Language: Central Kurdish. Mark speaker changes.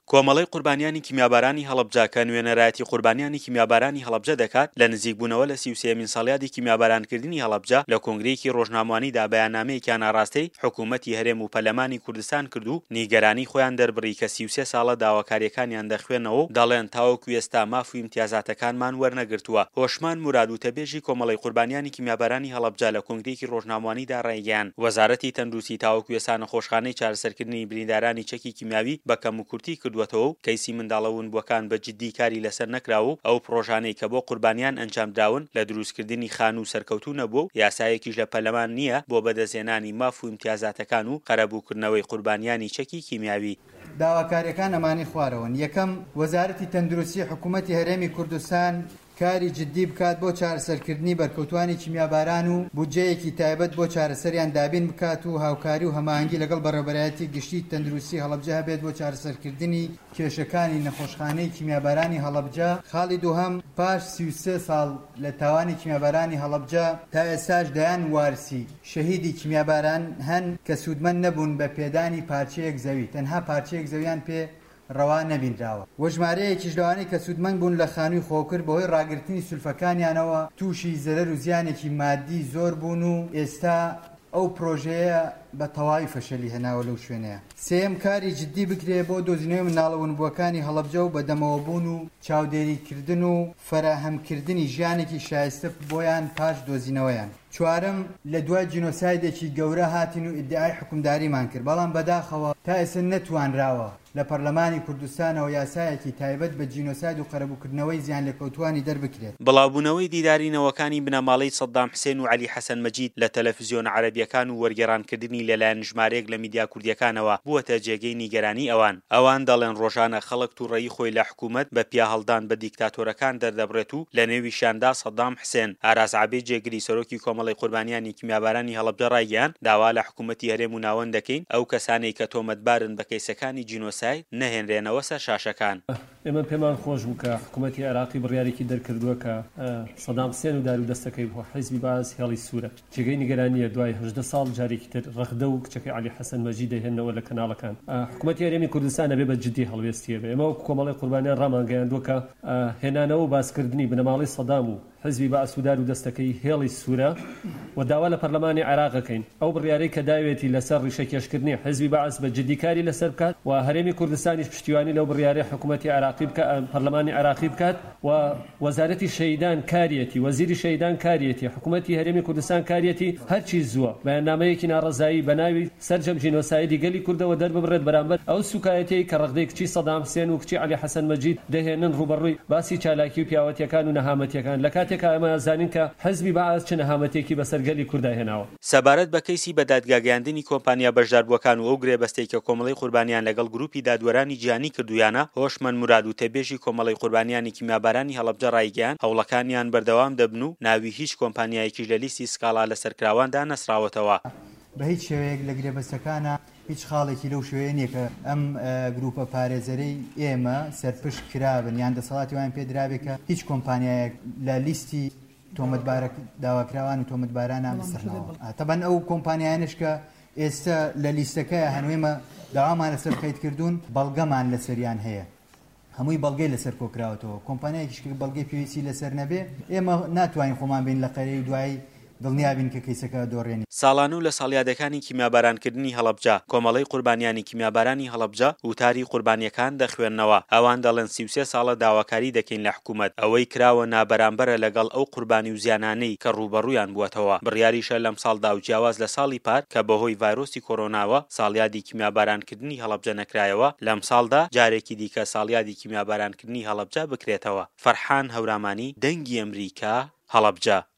Speaker 1: کۆمەڵی قوربانیانی کیمیابارانی هەڵەبجە کە نوێنەرایەتی قوربانیانی کیمیابارانی هەڵەبجە دەکات لە نزیکبوونەوە لە 33مین ساڵیادی کیمیابارانکردنی هەڵەبجە لە کۆنگرەیەکی ڕۆژنامەوانیدا بەیاننامەیەکیان ئاڕاستەی حکوومەتی هەرێم و پەرلەمانی کوردستان کرد و نیگەرانی خۆیان دەربڕی کە 33 ساڵە داواکاریەکانیان دەخوێنەوە و دەڵێن تاوەکو ئێستا ماف و ئیمتیازاتەکانمان وەرنەگرتووە. هۆشمان موراد و تەبێژی کۆمەڵی قوربانیانی کیمیابارانی هەڵەبجە لە کۆنگرەیەکی ڕۆژنامەوانیدا ڕایگەیاند وەزارەتی تەندروستی تاوەکو ئێستا نەخۆشخانەی چارەسەرکردنی بریندارانی چەکی کیمیاوی بە کەم و کورتی کردووەتەوە و کەیسی منداڵەون بووەکان بە جددی کاری لەسەر نەکراوە ئەو پرۆژانەی کە بۆ قوربانیان ئەنجامدراون لە دروستکردنی خان و سەرکەوتوو نەبووە و یاسایەکیش لە پەرلەمان نییە بۆ بەدەستهێنانی ماف و ئیمتیازاتەکان و قەرەبووکردنەوەی قوربانیانی چەکی کیمیاوی.
Speaker 2: داواکاریەکان ئەمانی خوارەوەن. یەکەم، وەزارەتی تەندروستی حکوومەتی هەرێمی کوردستان کاری جددی بکات بۆ چارەسەرکردنی بەرکەوتوانی کیمیاباران و بودجەیەکی تایبەت بۆ چارەسەریان دابین بکات و هاوکاری و هەماهەنگی لەگەڵ بەڕێوەبەرایەتی گشتی تەندروستی هەڵەبجە هەبێت بۆ چارەسەرکردنی کێشەکانی نەخۆشخانەی کیمیابارانی هەڵەبجە. خاڵی دووهەم، پاش 33 ساڵ لە تاوانی کیمیابارانی هەڵەبجە تا ئێستاش دەیان وارسی شەهیدی کیمیاباران هەن کە سوودمەند نەبوون بە پێدانی پارچەیەک زەوی، تەنها پارچەیەک زەویان پێ ڕەوا نەبینراوە. وە ژمارەیەکیش لەوانەی کە سوودمەند بوون لە خانووی خۆکرد بەهۆی ڕاگررتنی سولفەکانیانەوە تووشی زەرەر و زیانێکی مادی زۆر بوون و ئێستا ئەو پرۆژەیە بە تەواوی فەشەلی هێناوە لەو شوێنەیە. سێم، کاری جددی بکرێ بۆ دۆزینەوەی منداڵەوونبووەکانی هەڵەبجە و بەدەمەوەبوون و چاودێریکردن و فەراهەمکردنی ژیانێکی شایستە بۆیان پاش دۆزینەوەیان. چوارم، لە دوای جینۆسایدێکی گەورە هاتین و ئیدعای حکومداریمان کرد، بەڵام بەداخەوە تا ئێستا نەتوانراوە لە پەرلەمانی کوردستانەوە یاسایەکی تایبەت بە جینۆساید و قەرەبووکردنەوەی زیان لێکەوتوانی دەربکرێت.
Speaker 1: بڵاوبوونەوەی دیدارینەوەکانی بنەماڵەی سەدام حوسێن و عەلی حەسەن مەجید لە تەلەڤیزیۆن عەرەبیەکان و وەرگێڕانکردنی لەلایەن ژمارەیەک لە میدیا کوردیەکانەوە بووەتە جێگەی نیگەرانی ئەوان دەڵێن ڕۆژانە خەڵک تووڕەیی خۆی لە حکوومەت بە پیا هەڵدان بە دیکتاتۆرەکان دەردەبڕێت و لە نێویشاندا سەدام حوسێن. ئاراس عابێ جێگری سەرۆکی کۆمەڵی قوربانیانی کیمیابارانی هەڵەبجە ڕایگەیاند داوا لە حکوومەتی هەرێم و ناوەند دەکەین ئەو کەسانەی کە تۆمەتبارن بە کەیسەکانی جینۆساید نەهێنرێنەوە سەر شاشەکان.
Speaker 3: ئێمە پێمان خۆش بوو کە حکوومەتی عێراقی بڕیارێکی دەرکردووە کە سەدام حوسێن و دار و دەستەکەی بۆ حیزبی باز هێڵی سوورە. جێگەی نیگەرانیە دوای 18 ساڵ جارێکی تر ڕەخدە و کچەکەی عەلی حەسەن مەجید دەهێنەوە لە کەناڵەکان. حکوومەتی هەرێمی کوردستان ئەبێ بە جددی هەڵوێستیە بێ. ئێمە کۆمەڵی قوربانیان ڕامانگەیاندووە کە هێنانەوە و باسکردنی بنەماڵەی سەدام و حزبی باس و دار و دەستەکەی هێڵی سوورە و داوا لە پەرلەمانی عێراقەکەین. ئەو بڕیارەی کە داوێتی لەسەر ڕیشەکێشکردنی حزبی باس بە جددیکاری لەسەر بکات و هەرێمی کوردستانیش پشتیوانی لەو بڕیارەی حکوومەتی عێراقی بکات، پەرلەمانی عێراقی بکات و وەزارەتی شەیدان کاریەتی، وەزیری شەیدان کاریەتی، حکوومەتی هەرێمی کوردستان کاریەتی هەرچی زووە بەیاننامەیەکی ناڕەزایی بەناوی سەرجەم جینۆسایدی گەلی کوردەوە دەرببڕێت بەرامبەر ئەو سوکایەتی کە ڕەخدەی کچی سەدام حوسێن و کچی عەلی حەسەن مەجید دەهێنن ڕوبەڕووی باسی چالاکی و پیاوەتیەکان و نەهامەتیەکان لە کاتێکە ئەمە زانین کە حزبی باعث چ نەهامەتێکی بەسەر گەلی کووردا هێناوە.
Speaker 1: سەبارەت بە کەیسی بە دادگاگەاندنی کۆمپانیا بەشداربووەکان و ئەو گرێبەستەی کە کۆمەڵی قوربانیان لەگەڵ گروپی دادوەرانی جیهانی کردویانە، هۆشمەند موراد و تەبێژی کۆمەڵی قوربانیانی کیمیابارانی هەڵەبجە ڕایگەیاند هەوڵەکانیان بەردەوام دەبن و ناوی هیچ کۆمپانیایەکیش لە لیستی سکاڵا لەسەرکراواندا نەسراوەتەوە.
Speaker 2: بە هیچ شێوەیەک لە گرێبەستەکانە هیچ خاڵێکی لەو شوێنە نیە کە ئەم گروپە پارێزەرەی ئێمە سەرپشت کرابن یان دەسەڵاتی وان پێدرابێت کە هیچ کۆمپانیایەک لە لیستی تۆمەتبارە داواکراوان و تۆمەتبارانە بسەرنەوە. تەبەن ئەو کۆمپانیانش کە ئێستا لە لیستەکەیە هەنوێمە داوامان لەسەر قەید کردوون بەڵگەمان لەسەریان هەیە، هەمووی بەڵگەی لەسەر کۆکراوەتەوە. کۆمپانیایەکیش کە بەڵگەی پێویستی لەسەر نەبێ ئێمە ناتوانین خۆمان بین لە قەرەی دوایی دڵنیابین کە کەیسەکە دۆڕێنی.
Speaker 1: ساڵانە و لە ساڵیادەکانی کیمیابارانکردنی هەڵەبجە کۆمەڵی قوربانیانی کیمیابارانی هەڵەبجە وتاری قوربانیەکان دەخوێننەوە. ئەوان دەڵێن 33 ساڵە داواکاری دەکەین لە حکوومەت، ئەوەی کراوە نابەرامبەرە لەگەڵ ئەو قوربانی و زیانانەی کە ڕوبەڕوویان بووەتەوە. بڕیاریشە لەم ساڵدا و جیاواز لە ساڵی پار کە بەهۆی ڤایرۆسی کۆرۆناوە ساڵیادی کیمیابارانکردنی هەڵەبجە نەکرایەوە، لەم ساڵدا جارێکی دیکە ساڵیادی کیمیابارانکردنی هەڵەبجە بکرێتەوە. فەرحان هەورامانی، دەنگی ئەمریکا، هەڵەبجە.